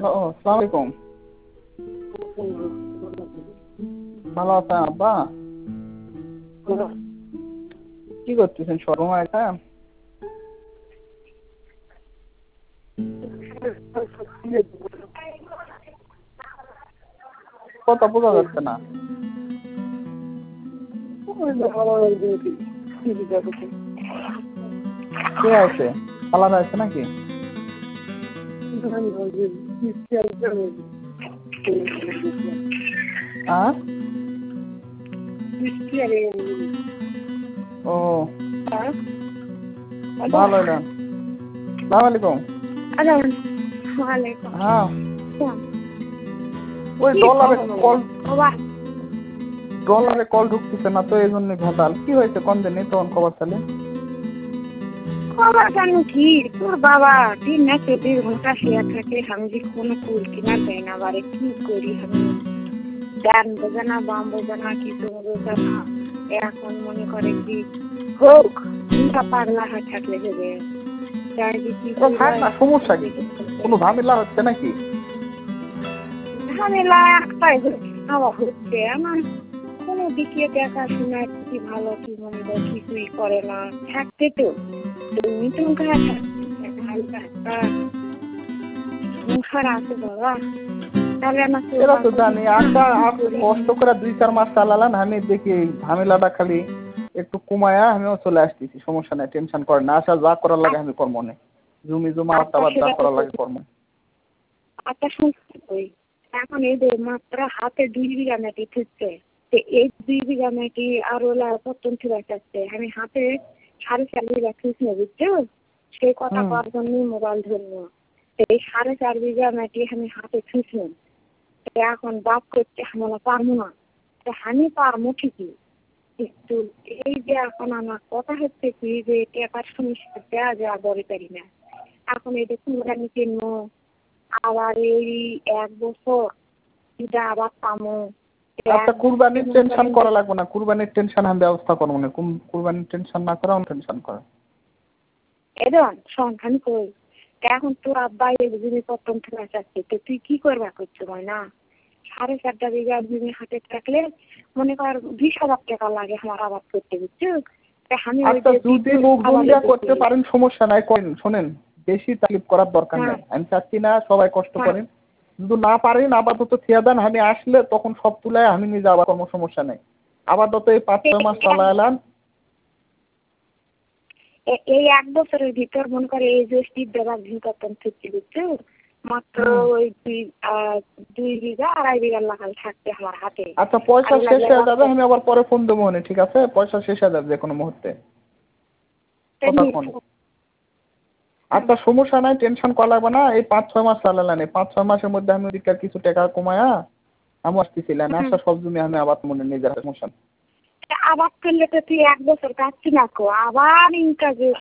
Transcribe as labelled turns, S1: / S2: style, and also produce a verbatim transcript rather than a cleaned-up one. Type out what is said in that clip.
S1: Hello, আসসালামু আলাইকুম। ভালো আছেন আব্বা? কি করতেছেন সর্বময় এটা? কথা বোঝা যাচ্ছে না। কে আছে? খালারা আছে নাকি? হ্যাঁ? ও ভালো হইলেন। সালাম আলাইকুম। হ্যাঁ ওই ডলারে কল ডলারে কল ঢুকতেছে না তো এই জন্য ভেজাল। কি হয়েছে কোন দিনই তখন খবর তাহলে?
S2: খবর জানো কি তোর বাবা দিন না চব্বিশ ঘন্টা শেয়ার থাকে আমি যে কোনো কুল কিনার দেয় না বারে কি করি আমি গান বোঝে না বাম বোঝে না কিছু বোঝে না এখন মনে করে কি হোক চিন্তা পাগলা হয়ে থাকলে হবে
S1: সমস্যা কি কোনো ঝামেলা হচ্ছে নাকি?
S2: ঝামেলা একটাই খাওয়া হচ্ছে আমার কোনো দিকে দেখাশোনা কি ভালো কি মন্দ কিছুই করে না থাকতে তো তুমি তো সংসার আছে বাবা তাহলে আমার
S1: এরা তো জানি আচ্ছা কষ্ট করে দুই চার মাস চালালাম আমি দেখি ঝামেলাটা খালি একটু কমায়া আমিও চলে আসতেছি সমস্যা নাই টেনশন করেন না আচ্ছা যা করার লাগে আমি কর্ম নেই জমি জমা আবার যা করার লাগে কর্ম
S2: আচ্ছা শুনছি ওই এখন এই যে মাত্র হাতে দুই বিঘা মাটি থুচ্ছে এই দুই বিঘা মাটি আর ওলা পত্তন থেকে যাচ্ছে আমি হাতে সাড়ে চার বিঘা থুছি বুঝছো সেই কথা করার জন্য মোবাইল ধরলো এই সাড়ে চার বিঘা মাটি আমি হাতে থুছি এখন বাপ করতে আমরা পারবো না আমি পারবো ঠিকই কিন্তু এই যে এখন আমার কথা হচ্ছে কি যে টাকার সমস্যা দেওয়া যাওয়া দরে পারি না এখন এই যে কুরবানি কিনবো আবার এই এক বছর এটা আবার পামো
S1: আচ্ছা কুরবানির টেনশন করা লাগবে না কুরবানির টেনশন আমি ব্যবস্থা করবো না কুরবানির টেনশন না করা টেনশন করা
S2: এজন সংখ্যান কই এখন তোর আব্বা এই জমি প্রথম থেকে চাচ্ছে তো তুই কি করবা করছো না সাড়ে চারটা বিঘা জমি হাতে থাকলে মনে কর বিশ হাজার টাকা লাগে আমার আবাদ করতে বুঝছো আমি
S1: যদি মুখ দুনিয়া করতে পারেন সমস্যা নাই করেন শোনেন বেশি তালিফ করার দরকার নাই আমি চাচ্ছি না সবাই কষ্ট করেন কিন্তু না পারেন আপাতত থিয়া দেন আমি আসলে তখন সব তুলায় আমি নিজে আবার কোনো সমস্যা নাই আপাতত এই পাঁচ ছয় মাস চালাইলাম
S2: এই এক বছরের ভিতর মনে করে এই যে স্টিপ দেওয়ার ভিতর থেকে বুঝছো মাত্র ওই দুই দুই বিঘা আড়াই বিঘা লাগাল থাকতে আমার হাতে
S1: আচ্ছা পয়সা শেষ হয়ে যাবে আমি আবার পরে ফোন দেবো মনে ঠিক আছে পয়সা শেষ হয়ে যাবে যে কোনো মুহূর্তে আচ্ছা সমস্যা নাই টেনশন করা লাগবে না এই পাঁচ ছয় মাস চালালেন এই পাঁচ ছয় মাসের মধ্যে আমি ওদিককার কিছু টাকা কমায়া আমি আসতেছিলাম আসা সব জমি আমি আবার মনে নিজের সমস্যা
S2: আবার করলে তো তুই এক বছর কাটছি না কো আবার ইনকাজ